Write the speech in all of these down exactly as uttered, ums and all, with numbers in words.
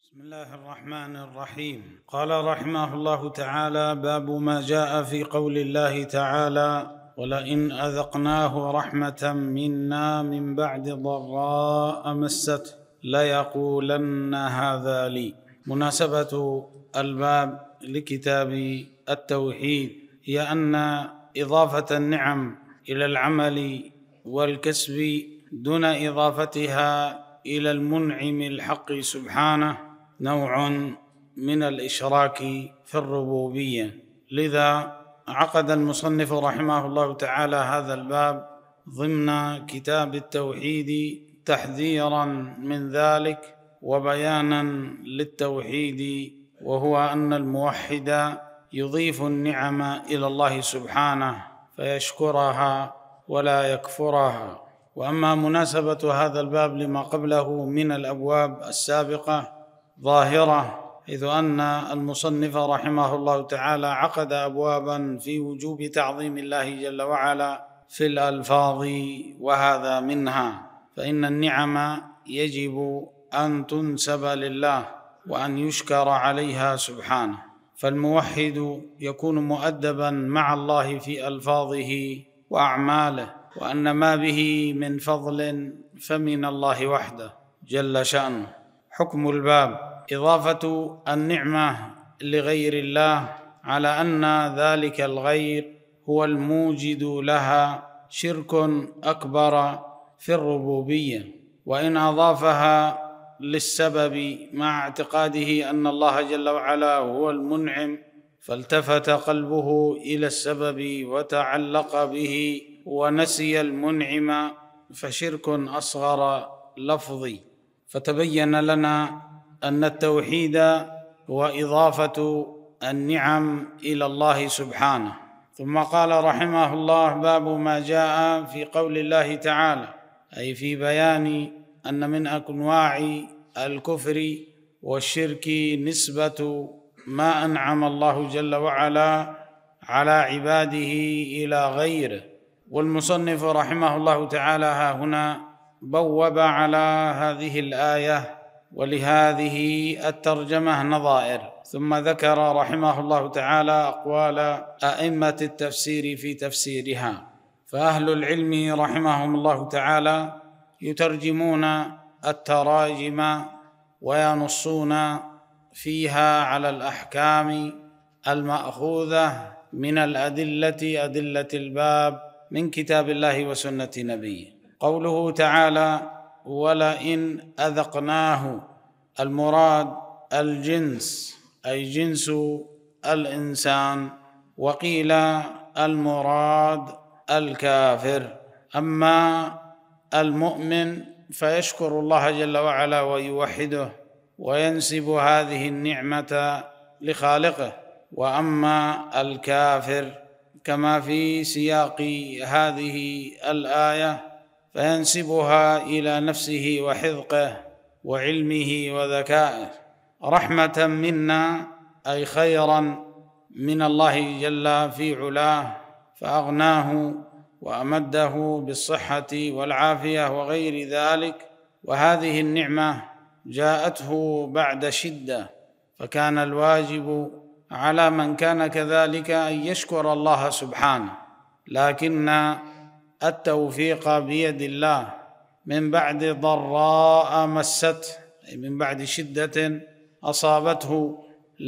بسم الله الرحمن الرحيم. قال رحمه الله تعالى: باب ما جاء في قول الله تعالى: ولئن أذقناه رحمة منا من بعد ضراء مسته ليقولن هذا لي. مناسبة الباب لكتاب التوحيد هي أن إضافة النعم إلى العمل والكسب دون إضافتها إلى المنعم الحق سبحانه نوع من الإشراك في الربوبية. لذا عقد المصنف رحمه الله تعالى هذا الباب ضمن كتاب التوحيد تحذيرا من ذلك وبيانا للتوحيد، وهو أن الموحد يضيف النعم إلى الله سبحانه فيشكرها ولا يكفرها. وأما مناسبة هذا الباب لما قبله من الأبواب السابقة ظاهرة، إذ أن المصنف رحمه الله تعالى عقد أبوابا في وجوب تعظيم الله جل وعلا في الألفاظ، وهذا منها. فإن النعم يجب أن تنسب لله وأن يشكر عليها سبحانه، فالموحد يكون مؤدبا مع الله في ألفاظه وأعماله، وأن ما به من فضل فمن الله وحده جل شأنه. حكم الباب: إضافة النعمة لغير الله على أن ذلك الغير هو الموجد لها شرك أكبر في الربوبية، وإن أضافها للسبب مع اعتقاده أن الله جل وعلا هو المنعم فالتفت قلبه إلى السبب وتعلق به ونسي المنعم فشرك أصغر لفظي. فتبين لنا أن التوحيد هو إضافة النعم إلى الله سبحانه. ثم قال رحمه الله: باب ما جاء في قول الله تعالى، أي في بيان أن من أنواع الكفر والشرك نسبة ما أنعم الله جل وعلا على عباده إلى غيره. والمصنف رحمه الله تعالى ها هنا بوب على هذه الآية ولهذه الترجمة نظائر، ثم ذكر رحمه الله تعالى أقوال أئمة التفسير في تفسيرها. فأهل العلم رحمهم الله تعالى يترجمون التراجم وينصون فيها على الأحكام المأخوذة من الأدلة أدلة الباب من كتاب الله وسنة نبيه. قوله تعالى: ولئن أذقناه، المراد الجنس أي جنس الإنسان، وقيل المراد الكافر. أما المؤمن فيشكر الله جل وعلا ويوحده وينسب هذه النعمة لخالقه، وأما الكافر كما في سياق هذه الآية فينسبها إلى نفسه وحذقه وعلمه وذكائه. رحمة منا أي خيرا من الله جل في علاه، فأغناه وأمده بالصحة والعافية وغير ذلك، وهذه النعمة جاءته بعد شدة، فكان الواجب على من كان كذلك أن يشكر الله سبحانه، لكن التوفيق بيد الله. من بعد ضراء مسته أي من بعد شدة أصابته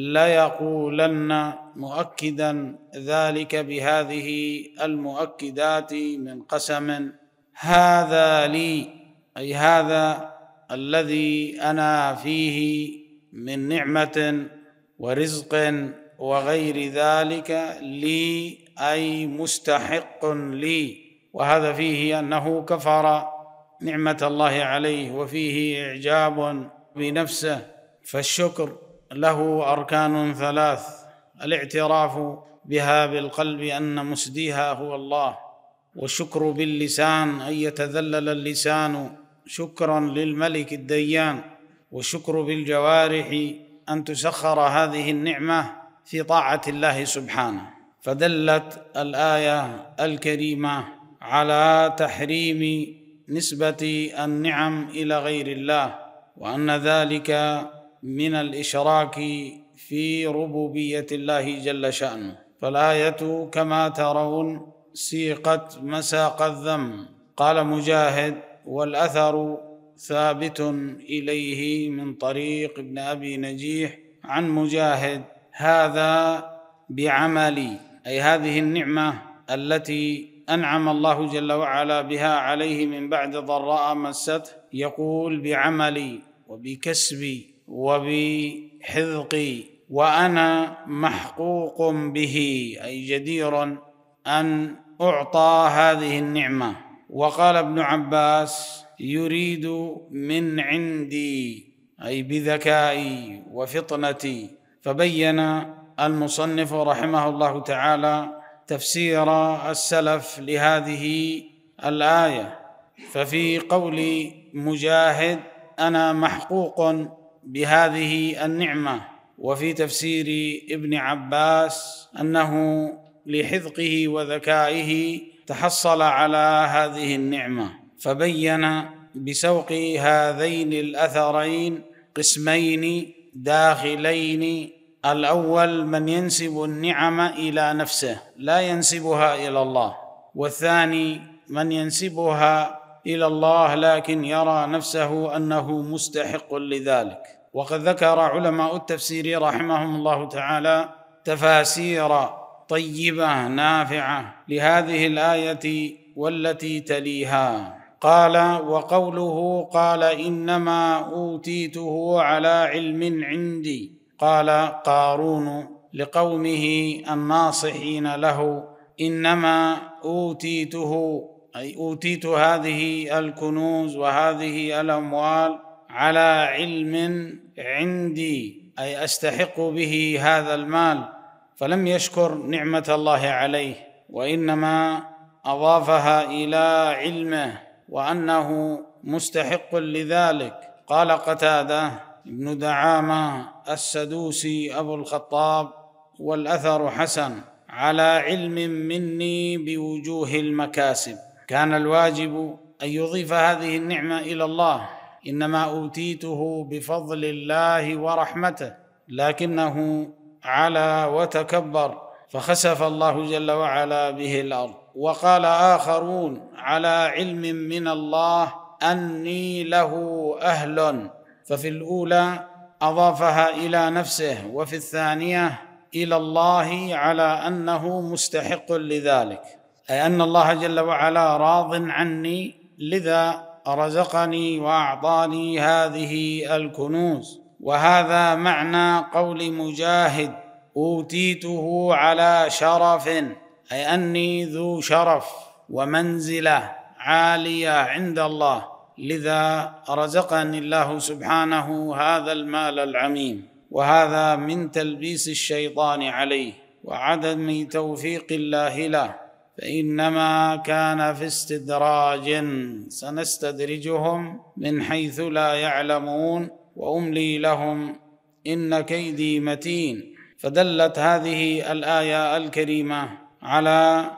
ليقولن، مؤكدا ذلك بهذه المؤكدات من قسم: هذا لي، أي هذا الذي أنا فيه من نعمة ورزق وغير ذلك لي، أي مستحق لي. وهذا فيه أنه كفر نعمة الله عليه، وفيه إعجاب بنفسه. فالشكر له أركان ثلاث: الاعتراف بها بالقلب أن مسديها هو الله، والشكر باللسان أن يتذلل اللسان شكرا للملك الديان، والشكر بالجوارح أن تسخر هذه النعمة في طاعة الله سبحانه. فدلت الآية الكريمة على تحريم نسبة النعم إلى غير الله، وأن ذلك من الإشراك في ربوبية الله جل شأنه. فالآية كما ترون سيقت مساق الذم. قال مجاهد: والأثر ثابت إليه من طريق ابن أبي نجيح عن مجاهد: هذا بعملي، أي هذه النعمة التي أنعم الله جل وعلا بها عليه من بعد ضراء مسته، يقول: بعملي وبكسبي وبحذقي، وأنا محقوق به، أي جدير أن أعطى هذه النعمة. وقال ابن عباس: يريد من عندي، أي بذكائي وفطنتي. فبين المصنف رحمه الله تعالى تفسير السلف لهذه الآية. ففي قول مجاهد: أنا محقوق بهذه النعمة، وفي تفسير ابن عباس أنه لحذقه وذكائه تحصل على هذه النعمة. فبين بسوق هذين الأثرين قسمين داخلين: الأول من ينسب النعم إلى نفسه لا ينسبها إلى الله، والثاني من ينسبها إلى الله لكن يرى نفسه أنه مستحق لذلك. وقد ذكر علماء التفسير رحمهم الله تعالى تفاسير طيبة نافعة لهذه الآية والتي تليها. قال: وقوله قال إنما أوتيته على علم عندي، قال قارون لقومه الناصحين له: إنما أوتيته، أي أوتيت هذه الكنوز وهذه الأموال على علم عندي، أي أستحق به هذا المال. فلم يشكر نعمة الله عليه، وإنما أضافها إلى علمه وأنه مستحق لذلك. قال قتادة ابن دعامة السدوسي أبو الخطاب: والأثر حسن، على علم مني بوجوه المكاسب. كان الواجب أن يضيف هذه النعمة إلى الله: إنما أوتيته بفضل الله ورحمته، لكنه علا وتكبر فخسف الله جل وعلا به الأرض. وقال آخرون: على علم من الله أني له أهل. ففي الأولى أضافها إلى نفسه، وفي الثانية إلى الله على أنه مستحق لذلك، أي أن الله جل وعلا راض عني، لذا رزقني وأعطاني هذه الكنوز. وهذا معنى قول مجاهد: أوتيته على شرف، أي أني ذو شرف ومنزلة عالية عند الله، لذا رزقني الله سبحانه هذا المال العميم. وهذا من تلبيس الشيطان عليه وعدم توفيق الله له، فإنما كان في استدراج، سنستدرجهم من حيث لا يعلمون وأملي لهم إن كيدي متين. فدلت هذه الآية الكريمة على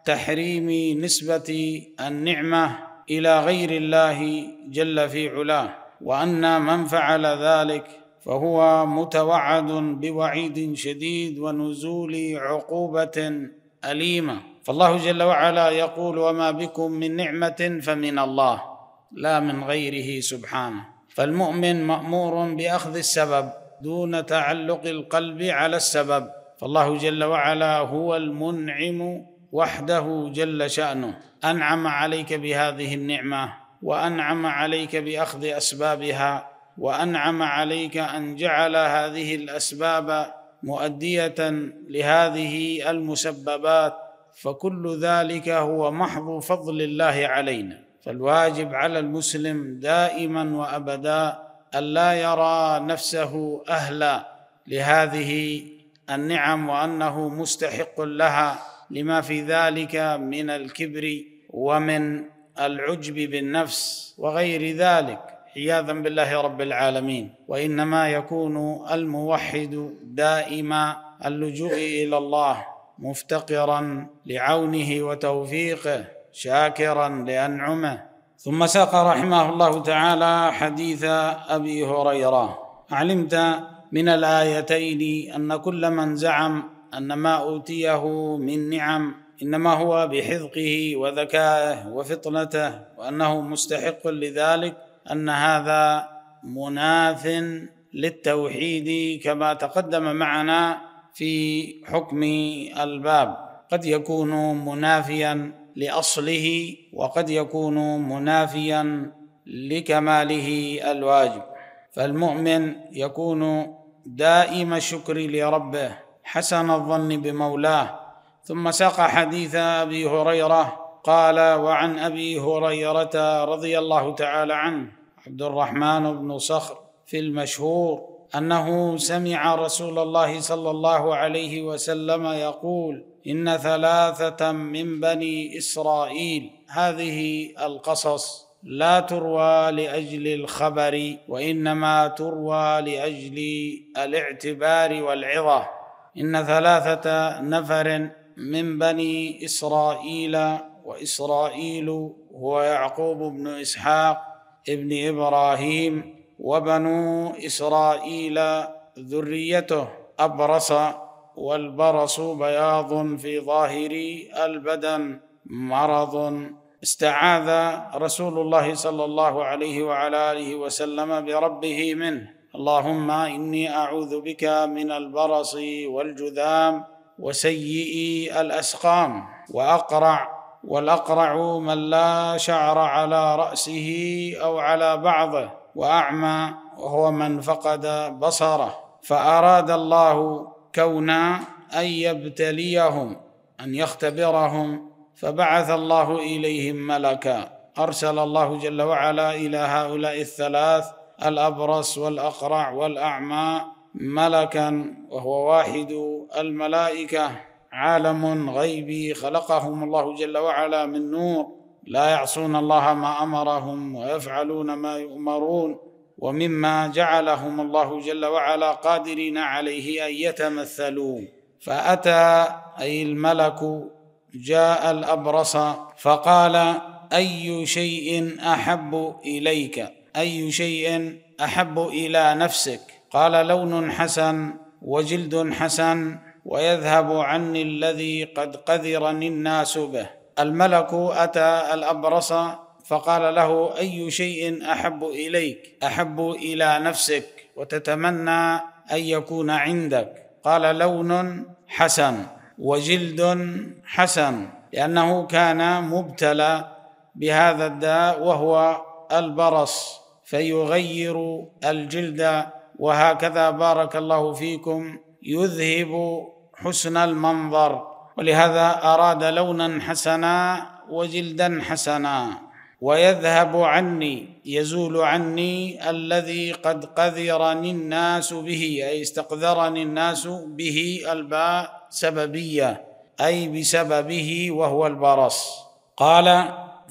تحريم نسبة النعمة إلى غير الله جل في علاه، وأن من فعل ذلك فهو متوعد بوعيد شديد ونزول عقوبة أليمة. فالله جل وعلا يقول: وما بكم من نعمة فمن الله لا من غيره سبحانه. فالمؤمن مأمور بأخذ السبب دون تعلق القلب على السبب، فالله جل وعلا هو المنعم وحده جل شأنه، أنعم عليك بهذه النعمة، وأنعم عليك بأخذ أسبابها، وأنعم عليك أن جعل هذه الأسباب مؤدية لهذه المسببات، فكل ذلك هو محض فضل الله علينا. فالواجب على المسلم دائما وأبدا ألا يرى نفسه أهلا لهذه النعم وأنه مستحق لها، لما في ذلك من الكبر ومن العجب بالنفس وغير ذلك، عياذا بالله رب العالمين. وإنما يكون الموحد دائما اللجوء إلى الله، مفتقرا لعونه وتوفيقه، شاكرا لأنعمه. ثم ساق رحمه الله تعالى حديث أبي هريرة علمت من الآيتين أن كل من زعم أن ما أوتيه من نعم إنما هو بحذقه وذكائه وفطنته وأنه مستحق لذلك، أن هذا مناف للتوحيد كما تقدم معنا في حكم الباب. قد يكون منافيا لأصله وقد يكون منافيا لكماله الواجب. فالمؤمن يكون دائم الشكر لربه حسن الظن بمولاه. ثم ساق حديث أبي هريرة قال: وعن أبي هريرة رضي الله تعالى عنه عبد الرحمن بن صخر في المشهور أنه سمع رسول الله صلى الله عليه وسلم يقول: إن ثلاثة من بني إسرائيل، هذه القصص لا تروى لأجل الخبر وإنما تروى لأجل الاعتبار والعظة. إن ثلاثة نفر من بني إسرائيل، وإسرائيل هو يعقوب بن إسحاق ابن إبراهيم، وبنو إسرائيل ذريته أبرص، والبرص بياض في ظاهر البدن مرض. استعاذ رسول الله صلى الله عليه وعلى آله وسلم بربه منه: اللهم إني أعوذ بك من البرص والجذام وسيئ الأسقام وأقرع. والأقرع من لا شعر على رأسه أو على بعضه، وأعمى وهو من فقد بصره. فأراد الله كونا أن يبتليهم، أن يختبرهم، فبعث الله إليهم ملكا. أرسل الله جل وعلا إلى هؤلاء الثلاث الأبرص والأقرع والأعمى ملكا، وهو واحد الملائكة، عالم غيبي خلقهم الله جل وعلا من نور، لا يعصون الله ما أمرهم ويفعلون ما يؤمرون. ومما جعلهم الله جل وعلا قادرين عليه أن يتمثلوا. فأتى أي الملك جاء الأبرص فقال: أي شيء أحب إليك؟ أي شيء أحب إلى نفسك؟ قال: لون حسن وجلد حسن ويذهب عني الذي قد قذرني الناس به. الملك أتى الأبرص فقال له: أي شيء أحب إليك؟ أحب إلى نفسك وتتمنى أن يكون عندك؟ قال: لون حسن وجلد حسن، لأنه كان مبتلى بهذا الداء وهو البرص فيغير الجلد، وهكذا بارك الله فيكم يذهب حسن المنظر، ولهذا أراد لونا حسنا وجلدا حسنا. ويذهب عني، يزول عني الذي قد قذرني الناس به، أي استقذرني الناس به، الباء سببية أي بسببه وهو البرص. قال: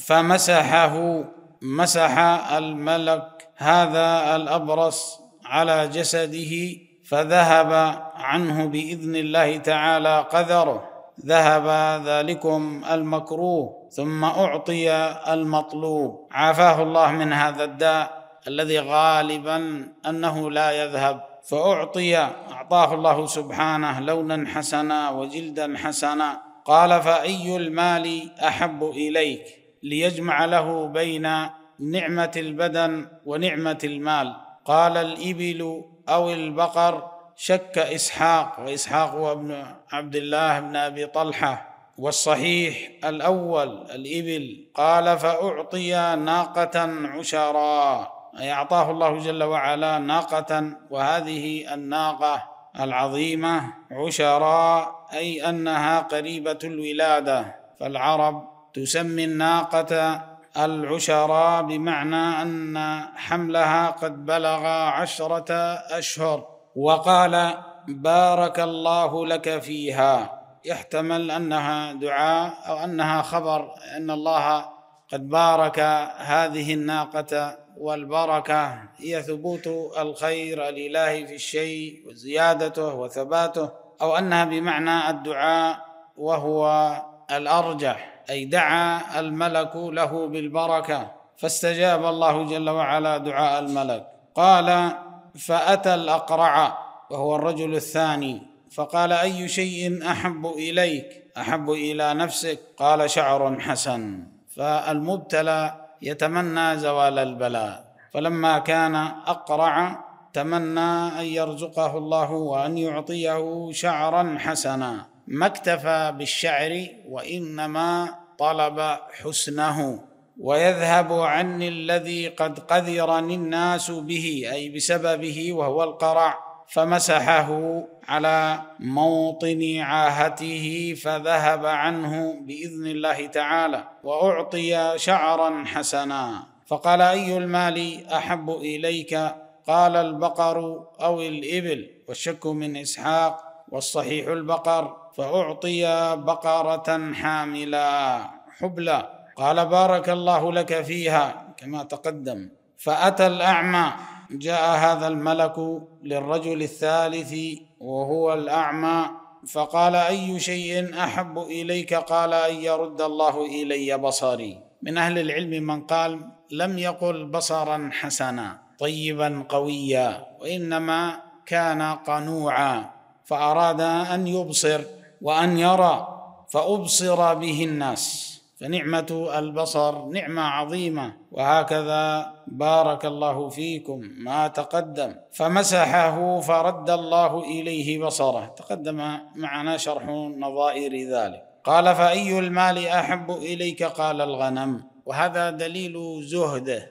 فمسحه، مسح الملك هذا الأبرص على جسده فذهب عنه بإذن الله تعالى قذره، ذهب ذلكم المكروه، ثم أعطي المطلوب. عافاه الله من هذا الداء الذي غالبا أنه لا يذهب، فأعطي أعطاه الله سبحانه لونا حسنا وجلدا حسنا. قال: فأي المال أحب إليك؟ ليجمع له بين نعمة البدن ونعمة المال. قال: الإبل أو البقر. شك إسحاق، وإسحاق هو ابن عبد الله بن أبي طلحة، والصحيح الأول الإبل. قال: فأعطي ناقة عشرا، أي أعطاه الله جل وعلا ناقة، وهذه الناقة العظيمة عشرا، أي أنها قريبة الولادة. فالعرب تسمي الناقة العشرا بمعنى أن حملها قد بلغ عشرة أشهر. وقال: بارك الله لك فيها، يحتمل أنها دعاء أو أنها خبر أن الله قد بارك هذه الناقة، والبركة هي ثبوت الخير الإلهي في الشيء وزيادته وثباته، أو أنها بمعنى الدعاء وهو الأرجح، أي دعا الملك له بالبركة فاستجاب الله جل وعلا دعاء الملك. قال: فأتى الأقرع وهو الرجل الثاني فقال: أي شيء أحب إليك؟ أحب إلى نفسك؟ قال: شعر حسن. فالمبتلى يتمنى زوال البلاء، فلما كان أقرع تمنى أن يرزقه الله وأن يعطيه شعرا حسنا، ما اكتفى بالشعر وإنما طلب حسنه. ويذهب عني الذي قد قذرني الناس به، أي بسببه، وهو القرع، فمسحه على موطن عاهته فذهب عنه بإذن الله تعالى، وأعطي شعرا حسنا. فقال: أي المال أحب إليك؟ قال: البقر أو الإبل، والشك من إسحاق، والصحيح البقر، فأعطي بقرة حاملا حبلا. قال: بارك الله لك فيها، كما تقدم. فأتى الأعمى، جاء هذا الملك للرجل الثالث وهو الأعمى فقال: أي شيء أحب إليك؟ قال: أن يرد الله إلي بصري. من أهل العلم من قال لم يقل بصرا حسنا طيبا قويا، وإنما كان قنوعا، فأراد أن يبصر وأن يرى، فأبصر به الناس. فنعمة البصر نعمة عظيمة، وهكذا بارك الله فيكم ما تقدم. فمسحه فرد الله إليه بصره، تقدم معنا شرح نظائر ذلك. قال: فأي المال أحب إليك؟ قال: الغنم. وهذا دليل زهده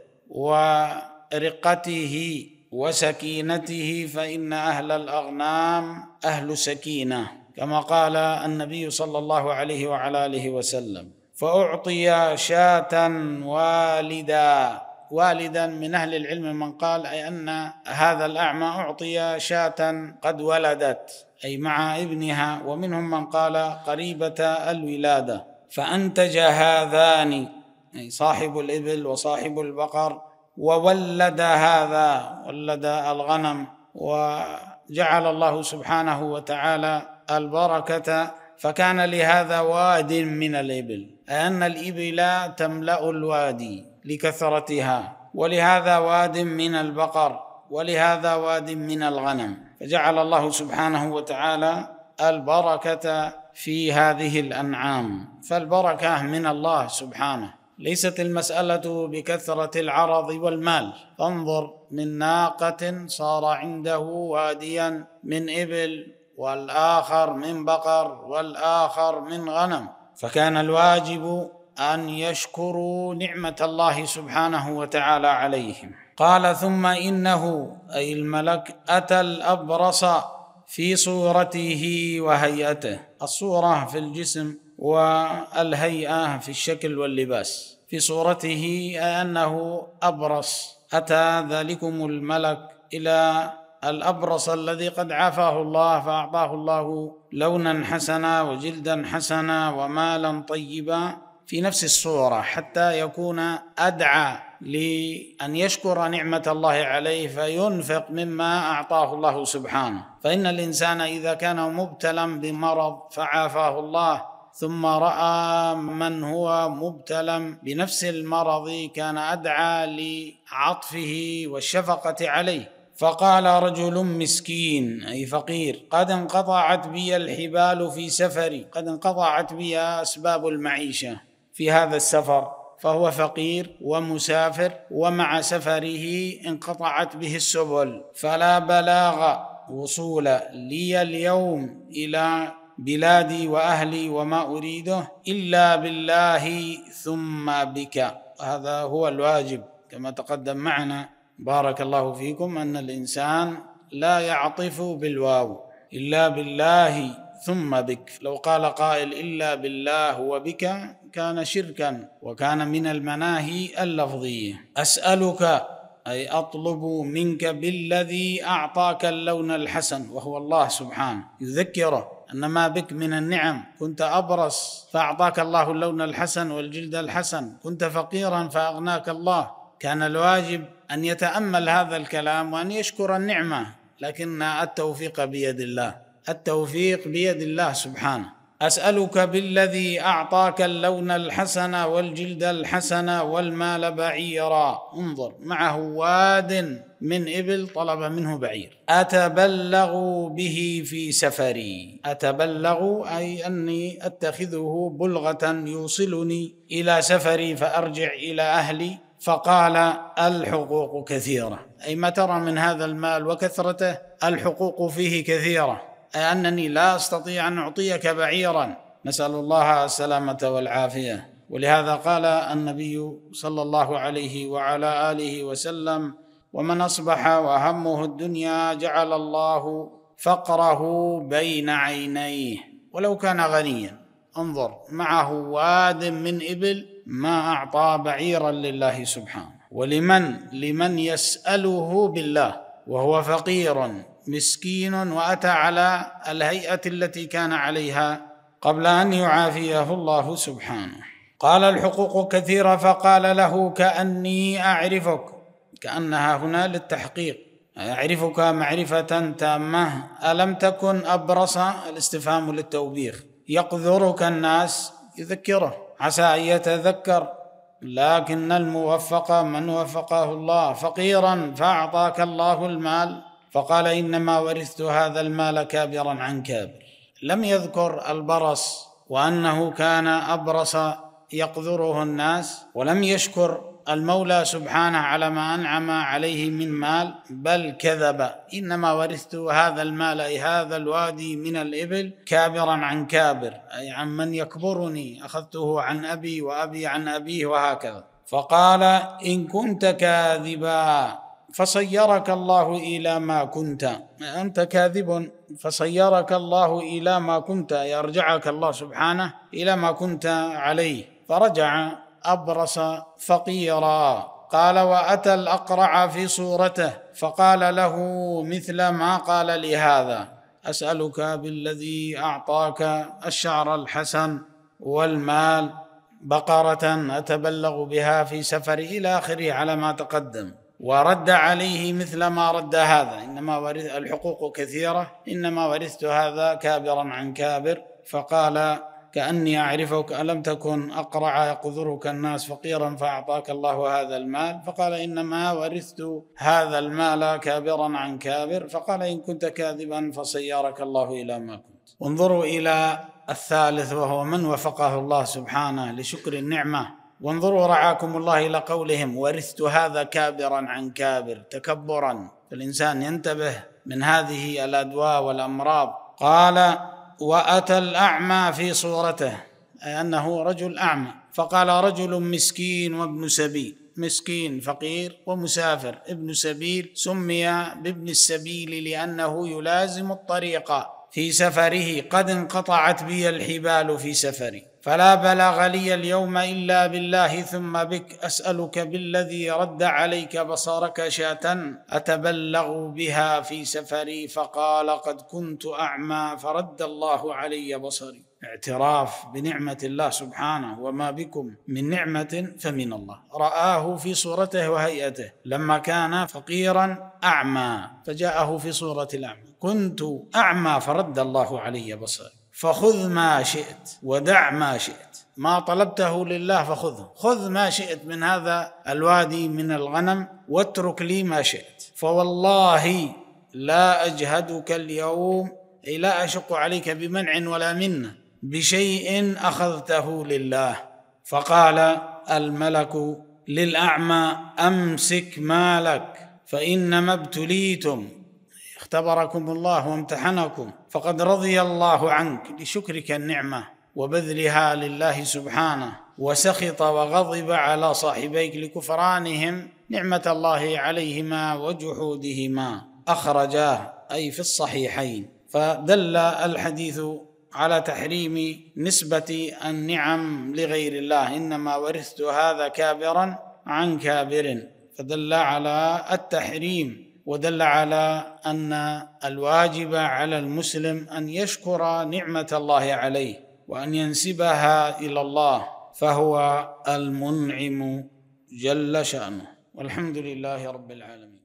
ورقته وسكينته، فإن أهل الأغنام أهل سكينة، كما قال النبي صلى الله عليه وعلى آله وسلم. فأعطي شاة والدا. والدا من أهل العلم من قال أي أن هذا الأعمى أعطي شاة قد ولدت، أي مع ابنها، ومنهم من قال قريبة الولادة. فأنتج هذان، أي صاحب الإبل وصاحب البقر، وولد هذا، ولد الغنم، وجعل الله سبحانه وتعالى البركة، فكان لهذا واد من الإبل، أن الإبل تملأ الوادي لكثرتها، ولهذا واد من البقر، ولهذا واد من الغنم، فجعل الله سبحانه وتعالى البركة في هذه الأنعام. فالبركة من الله سبحانه، ليست المسألة بكثرة العرض والمال. فانظر، من ناقة صار عنده واديا من إبل، والآخر من بقر، والآخر من غنم، فكان الواجب أن يشكروا نعمة الله سبحانه وتعالى عليهم. قال: ثم إنه، أي الملك، أتى الأبرص في صورته وهيئته. الصورة في الجسم، والهيئة في الشكل واللباس. في صورته أي أنه أبرص، أتى ذلكم الملك إلى الأبرص الذي قد عافاه الله، فأعطاه الله لونا حسنا وجلدا حسنا ومالا طيبا في نفس الصورة، حتى يكون أدعى لأن يشكر نعمة الله عليه فينفق مما أعطاه الله سبحانه. فإن الإنسان إذا كان مبتلا بمرض فعافاه الله، ثم رأى من هو مبتلا بنفس المرض، كان أدعى لعطفه والشفقة عليه. فقال: رجل مسكين، أي فقير، قد انقطعت بي الحبال في سفري، قد انقطعت بي أسباب المعيشة في هذا السفر. فهو فقير ومسافر، ومع سفره انقطعت به السبل، فلا بلاغ وصول لي اليوم إلى بلادي وأهلي وما أريده إلا بالله ثم بك. هذا هو الواجب، كما تقدم معنا بارك الله فيكم، أن الإنسان لا يعطف بالواو، إلا بالله ثم بك. لو قال قائل إلا بالله وبك كان شركا، وكان من المناهي اللفظية. أسألك، أي أطلب منك بالذي أعطاك اللون الحسن، وهو الله سبحانه، يذكره أن ما بك من النعم. كنت أبرص فأعطاك الله اللون الحسن والجلد الحسن، كنت فقيرا فأغناك الله. كان الواجب أن يتأمل هذا الكلام وأن يشكر النعمة، لكن التوفيق بيد الله، التوفيق بيد الله سبحانه. أسألك بالذي أعطاك اللون الحسن والجلد الحسن والمال بعيرا. انظر، معه واد من إبل طلب منه بعير. أتبلغ به في سفري. أتبلغ أي أني أتخذه بلغة يوصلني إلى سفري فأرجع إلى أهلي. فقال الحقوق كثيرة، أي ما ترى من هذا المال وكثرته؟ الحقوق فيه كثيرة، أي أنني لا أستطيع أن أعطيك بعيرا. نسأل الله السلامة والعافية. ولهذا قال النبي صلى الله عليه وعلى آله وسلم: ومن أصبح وهمه الدنيا جعل الله فقره بين عينيه ولو كان غنيا. انظر، معه واد من إبل ما أعطى بعيرا لله سبحانه. ولمن لمن يسأله بالله وهو فقير مسكين وأتى على الهيئة التي كان عليها قبل أن يعافيه الله سبحانه. قال الحقوق كثيرة، فقال له: كأني أعرفك. كأنها هنا للتحقيق، أعرفك معرفة تامة. ألم تكن أبرص؟ الاستفهام للتوبيخ. يقذرك الناس، يذكره، عسى أن يتذكر. لكن الموفق من وفقه الله. فقيرا فأعطاك الله المال، فقال: إنما ورثت هذا المال كابرا عن كابر. لم يذكر البرص وأنه كان أبرص يقذره الناس، ولم يشكر المولى سبحانه على ما أنعم عليه من مال، بل كذب. إنما ورثت هذا المال، أي هذا الوادي من الإبل، كابرا عن كابر، أي عن من يكبرني، أخذته عن أبي وأبي عن أبيه وهكذا. فقال: إن كنت كاذبا فصيرك الله إلى ما كنت. أنت كاذب فصيرك الله إلى ما كنت، يرجعك الله سبحانه إلى ما كنت عليه. فرجع أبرص فقيرا. قال: وأتى الأقرع في صورته فقال له مثل ما قال لهذا: أسألك بالذي أعطاك الشعر الحسن والمال بقرة أتبلغ بها في سفري، إلى آخره على ما تقدم. ورد عليه مثل ما رد هذا: إنما ورث الحقوق كثيرة، إنما ورثت هذا كابرا عن كابر. فقال: كأني أعرفك. ألم تكن أقرع يقذرك الناس فقيرا فأعطاك الله هذا المال؟ فقال: إنما ورثت هذا المال كابرا عن كابر. فقال: إن كنت كاذبا فصيرك الله إلى ما كنت. انظروا إلى الثالث، وهو من وفقه الله سبحانه لشكر النعمة. وانظروا رعاكم الله إلى قولهم: ورثت هذا كابرا عن كابر، تكبرا. فالإنسان ينتبه من هذه الأدواء والأمراض. قال: وأتى الأعمى في صورته، أي أنه رجل أعمى. فقال: رجل مسكين وابن سبيل. مسكين فقير ومسافر. ابن سبيل سمي بابن السبيل لأنه يلازم الطريق في سفره. قد انقطعت بي الحبال في سفري، فلا بلغ لي اليوم إلا بالله ثم بك. أسألك بالذي رد عليك بصرك شاة أتبلغ بها في سفري. فقال: قد كنت أعمى فرد الله علي بصري. اعتراف بنعمة الله سبحانه، وما بكم من نعمة فمن الله. رآه في صورته وهيئته لما كان فقيرا أعمى، فجاءه في صورة الأعمى. كنت أعمى فرد الله علي بصري. فخذ ما شئت ودع ما شئت، ما طلبته لله فخذه. خذ ما شئت من هذا الوادي من الغنم واترك لي ما شئت. فوالله لا أجهدك اليوم، أي لا أشق عليك بمنع ولا منة، بشيء أخذته لله. فقال الملك للأعمى: أمسك مالك فإنما ابتليتم، اختبركم الله وامتحنكم، فقد رضي الله عنك لشكرك النعمة وبذلها لله سبحانه، وسخط وغضب على صاحبيك لكفرانهم نعمة الله عليهما وجحودهما. أخرجاه أي في الصحيحين. فدل الحديث على تحريم نسبة النعم لغير الله. إنما ورثت هذا كابرا عن كابر، فدل على التحريم، ودل على أن الواجب على المسلم أن يشكر نعمة الله عليه وأن ينسبها إلى الله، فهو المنعم جل شأنه. والحمد لله رب العالمين.